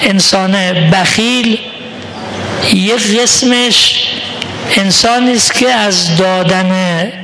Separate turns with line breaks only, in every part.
انسان بخیل یک قسمش انسانی است که از دادن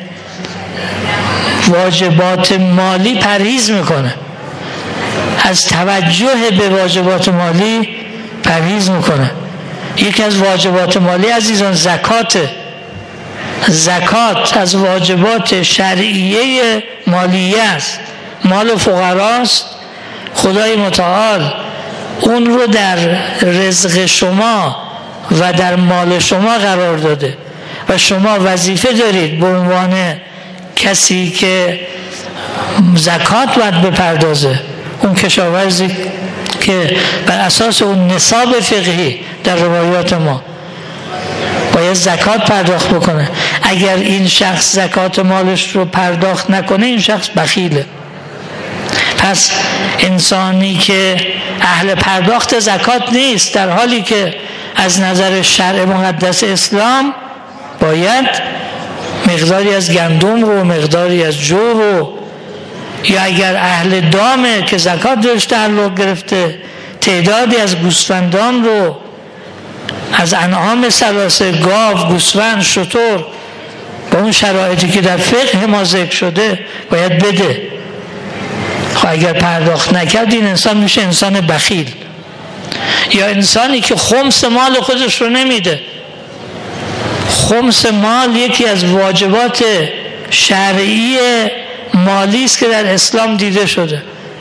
واجبات مالی پرهیز میکنه، از توجه به واجبات مالی پرهیز میکنه. یکی از واجبات مالی عزیزان زکاته. زکات از واجبات شرعیه مالیه است، مال فقراست. خدای متعال اون رو در رزق شما و در مال شما قرار داده و شما وظیفه دارید به عنوان کسی که زکات باید بپردازه، اون کشاورزی که بر اساس اون نصاب فقهی در روایات ما باید زکات پرداخت بکنه. اگر این شخص زکات مالش رو پرداخت نکنه این شخص بخیله. پس انسانی که اهل پرداخت زکات نیست، در حالی که از نظر شرع مقدس اسلام باید مقداری از گندم رو، مقداری از جو رو، یا اگر اهل دامه که زکات درش تعلق گرفته تعدادی از گوسفندان رو، از انعام ثلاثه، گاو، گوسفند، شتر، با اون شرایطی که در فقه ما ذکر شده باید بده. خب اگر پرداخت نکرد این انسان میشه انسان بخیل. یا انسانی که خمس مال خودش رو نمیده. خمس مال یکی از واجبات شرعی مالی است که در اسلام دیده شده.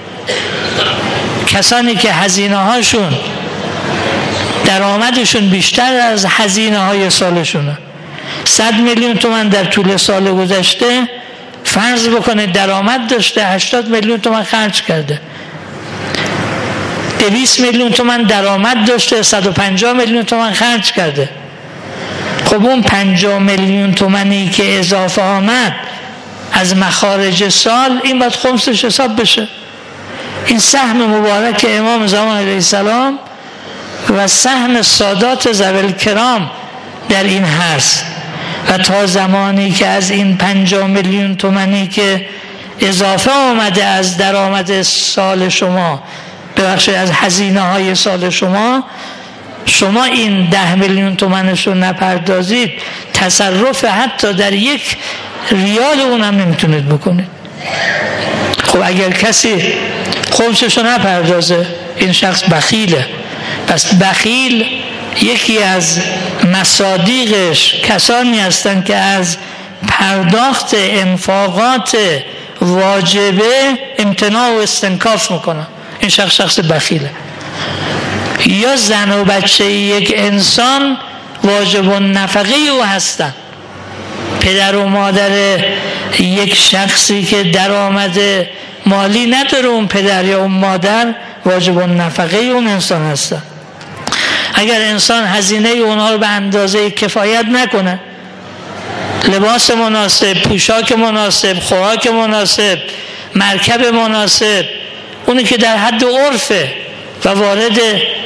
کسانی که هزینه هاشون درآمدشون بیشتر از هزینه های سالشونه، 100 میلیون تومان در طول سال گذشته فرض بکنه درآمد داشته، 80 میلیون تومان خرج کرده، 200 میلیون تومان درآمد داشته، 150 میلیون تومان خرج کرده. خب اون 50 میلیون تومانی که اضافه آمد از مخارج سال این باید خمسش حساب بشه. این سهم مبارک امام زمان علیه السلام و سهم سادات ذوی الکرام در این هست. و تا زمانی که از این 50 میلیون تومانی که اضافه آمده از درآمد سال شما، ببخشید از هزینه های سال شما این 10 میلیون تومنش رو نپردازید، تصرف حتی در 1 ریال اونم نمیتونید بکنید. خب اگر کسی خمسش رو نپردازه این شخص بخیله. پس بخیل یکی از مصادیقش کسانی هستند که از پرداخت انفاقات واجبه امتناع و استنکاف میکنن. این شخص بخیله. یا زن و بچه یک انسان واجب النفقه او هستن. پدر و مادر یک شخصی که درآمد مالی نداره، اون پدر یا اون مادر واجب النفقه اون انسان هستن. اگر انسان هزینه اونها رو به اندازه کفایت نکنه، لباس مناسب، پوشاک مناسب، خوراک مناسب، مرکب مناسب، اونی که در حد عرفه و وارد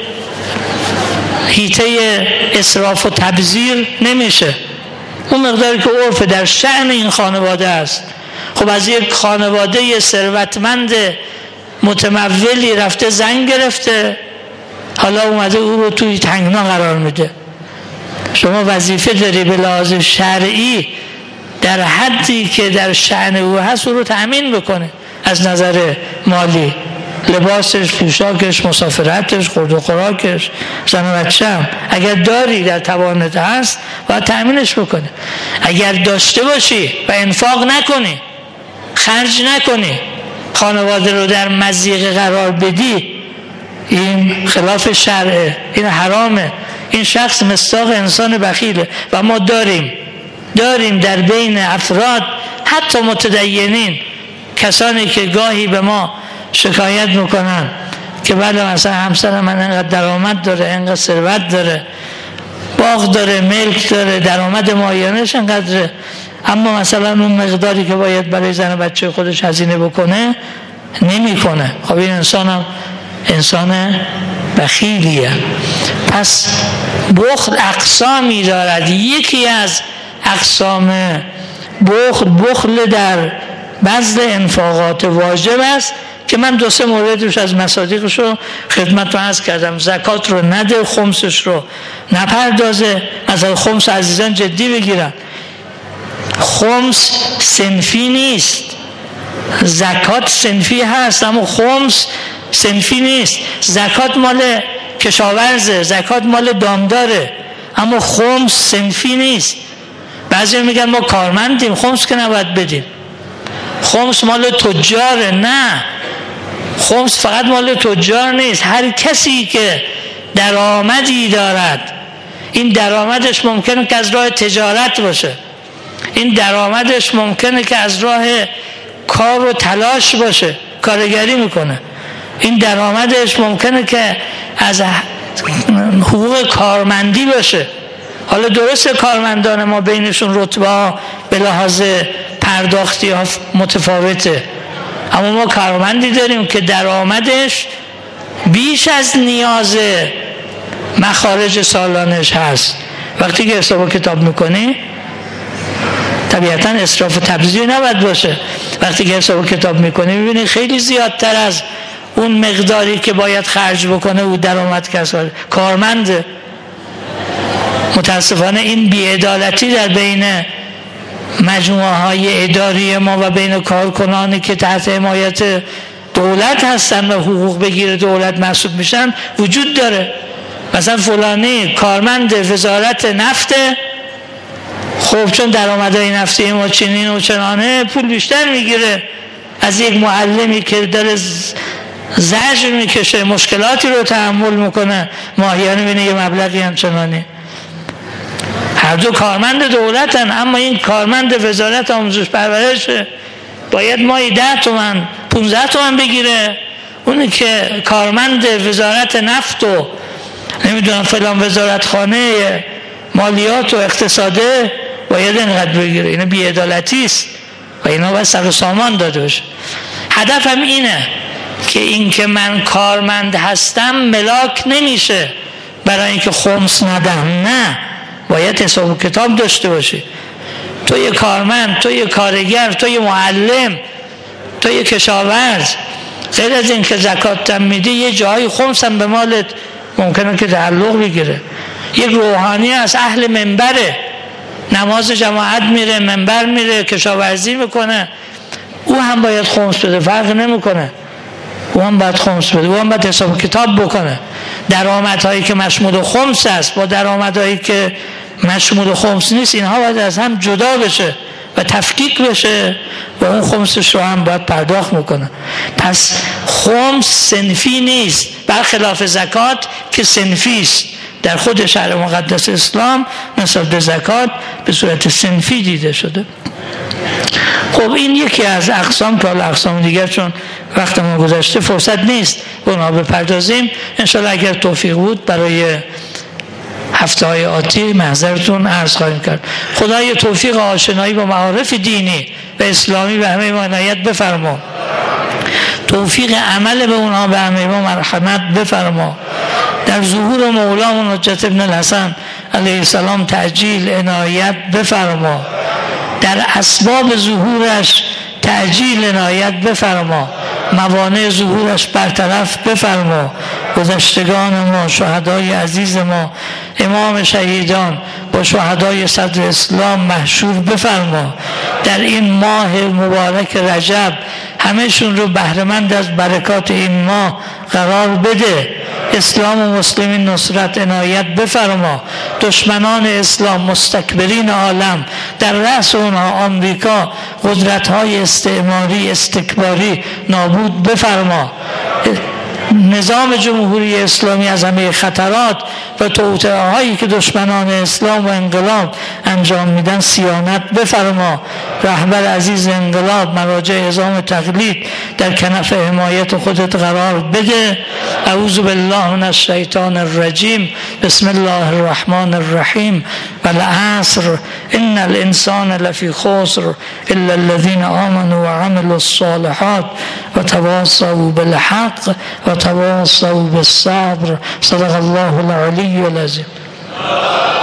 حیطه اسراف و تبذیر نمیشه، اون مقداری که عرفه در شأن این خانواده است. خب از یک خانواده ثروتمند متمولی رفته زن گرفته، حالا اومده او رو توی تنگنا قرار میده. شما وظیفه داری به لحاظ شرعی در حدی که در شأن او هست او رو تأمین بکنه، از نظر مالی، لباسش، پوشاکش، مسافرتش، خورد و خوراکش، زن و بچه هم اگر داری در توانت هست باید تأمینش بکنه. اگر داشته باشی و انفاق نکنی، خرج نکنی، خانواده رو در مضیقه قرار بدی، این خلاف شرعه، این حرامه. این شخص مصداق انسان بخیله. و ما داریم در بین افراد حتی متدینین کسانی که گاهی به ما شکایت میکنن که بله مثلا همسر من اینقدر درآمد داره، اینقدر ثروت داره، باغ داره، ملک داره، درآمد ماهیانش اینقدره، اما مثلا اون مقداری که باید برای زن و بچه خودش هزینه بکنه نمیکنه. خب این انسان بخیلیه. پس بخل اقسامی دارد. یکی از اقسام بخل در بذل انفاقات واجب است که من 2-3 موردش از مصادیقش رو خدمتتون عرض کردم. زکات رو نده، خمسش رو نپردازه. مثلا خمس عزیزان جدی بگیرن، خمس صنفی نیست، زکات صنفی هست اما خمس صنفی نیست. زکات مال کشاورزه، زکات مال دامداره، اما خمس صنفی نیست. بعضی میگن ما کارمندیم خمس که نباید بدیم، خمس مال تجاره. نه، خمس فقط مال تجار نیست، هر کسی که درآمدی دارد، این درآمدش ممکنه که از راه تجارت باشه، این درآمدش ممکنه که از راه کار و تلاش باشه، کارگری میکنه، این درآمدش ممکنه که از حقوق کارمندی باشه. حالا درسته کارمندان ما بینشون رتبه ها به لحاظ پرداختی ها متفاوته، اما ما کارمندی داریم که درآمدش بیش از نیاز مخارج سالانش هست. وقتی که حساب کتاب میکنی طبیعتا اسراف و تبذیر نباید باشه. وقتی که حساب کتاب میکنی میبینی خیلی زیادتر از اون مقداری که باید خرج بکنه او درآمد کسب کارمنده. متاسفانه این بی‌عدالتی در بین مجموعه های اداری ما و بین کارکنانی که تحت حمایت دولت هستن و حقوق بگیر دولت محسوب میشن وجود داره. مثلا فلانی کارمند وزارت نفته، خب چون درآمدهای نفتی ما چنین و چنانه پول بیشتر میگیره از یک معلمی که داره زجر میکشه، مشکلاتی رو تحمل میکنه، ماهیانه بینه یه مبلغی همچنانی. هر دو کارمند دولتن، اما این کارمند وزارت آموزش پرورش باید ماهی 10 تومن 15 تومن بگیره، اونی که کارمند وزارت نفت و نمیدونم فلان وزارت خانه مالیات و اقتصاده باید اینقدر بگیره. اینا بی‌عدالتی است و اینا باید سر و سامان داده بشه. هدفم اینه که این که من کارمند هستم ملاک نمیشه برای اینکه خمس ندم، نه، باید حساب و کتاب داشته باشی. تو یه کارمند، تو یه کارگر، تو یه معلم، تو یه کشاورز، غیر از این که زکات هم میدی یه جایی خمس هم به مالت ممکنه که تعلق بگیره. یک روحانی از اهل منبره، نماز جماعت میره، منبر میره، کشاورزی میکنه، او هم باید خمس بده، فرق نمیکنه، او هم باید خمس بده، او هم باید حساب کتاب بکنه. درآمدهایی که مشمول خمس است با درآمدهایی که مشمول خمس نیست، اینها باید از هم جدا بشه و تفکیک بشه و اون خمسش رو هم باید پرداخت میکنه. پس خمس صنفی نیست، برخلاف زکات که صنفی است. در خود شرع مقدس اسلام نسبت به زکات به صورت صنفی دیده شده. خب این یکی از اقسام که حالا اقسام دیگر چون وقت ما گذشته فرصت نیست به اونها بپردازیم. انشاءالله اگر توفیق بود برای هفته های آتی محضرتون عرض خواهیم کرد. خدای توفیق آشنایی با معارف دینی و اسلامی به همه ما عنایت بفرما، توفیق عمل به اونها به همه ما مرحمت بفرما. در ظهور مولامون حجت ابن الحسن علیه السلام تعجیل عنایت بفرما، در اسباب ظهورش تعجیل عنایت بفرما، موانع ظهورش برطرف بفرما. گذشتگان ما، شهدای عزیز ما، امام شهیدان با شهدای صدر اسلام محشور بفرما. در این ماه مبارک رجب همه‌شون رو بهره‌مند از برکات این ماه قرار بده. اسلام و مسلمین نصرت عنایت بفرما. دشمنان اسلام مستکبرین عالم در رأس اونها آمریکا قدرت‌های استعماری استکباری نابود بفرما. نظام جمهوری اسلامی از همه خطرات و توطئه‌هایی که دشمنان اسلام و انقلاب انجام میدن صیانت بفرما. رهبر عزیز انقلاب مراجع عظام تقلید در کنف حمایت خودت قرار بده. اعوذ بالله من الشیطان الرجیم. بسم الله الرحمن الرحیم. والعصر ان الانسان لفی خسر الا الذين آمنوا وعملوا الصالحات وتواصوا بالحق وتواصوا بالصبر. صدق الله العلی العظیم.